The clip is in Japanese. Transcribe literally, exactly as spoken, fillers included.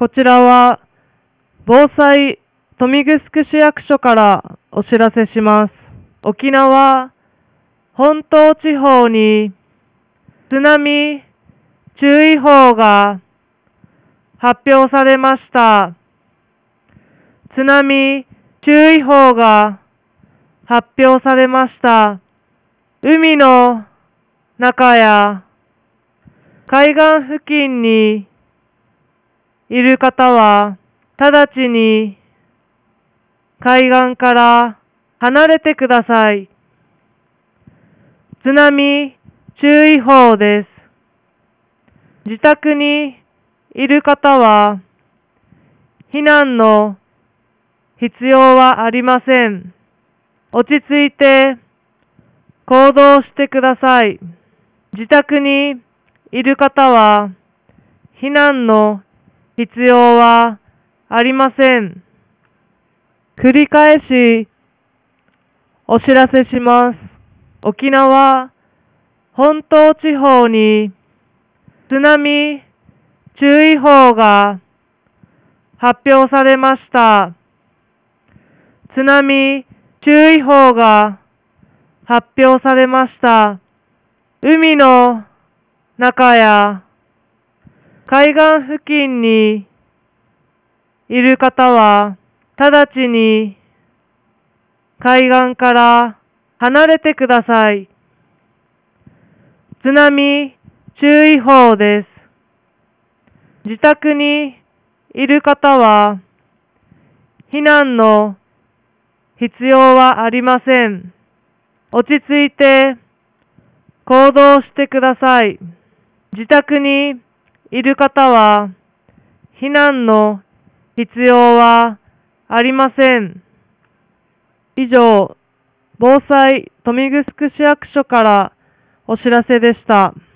こちらは防災豊見城市役所からお知らせします。沖縄本島地方に津波注意報が発表されました。津波注意報が発表されました。海の中や海岸付近にいる方は直ちに海岸から離れてください。津波注意報です。自宅にいる方は避難の必要はありません。落ち着いて行動してください。自宅にいる方は避難の必要はありません。繰り返しお知らせします。沖縄本島地方に津波注意報が発表されました。津波注意報が発表されました。海の中や海岸付近にいる方は直ちに海岸から離れてください。津波注意報です。自宅にいる方は避難の必要はありません。落ち着いて行動してください。自宅にいる方は避難の必要はありません。以上、防災豊見城市役所からお知らせでした。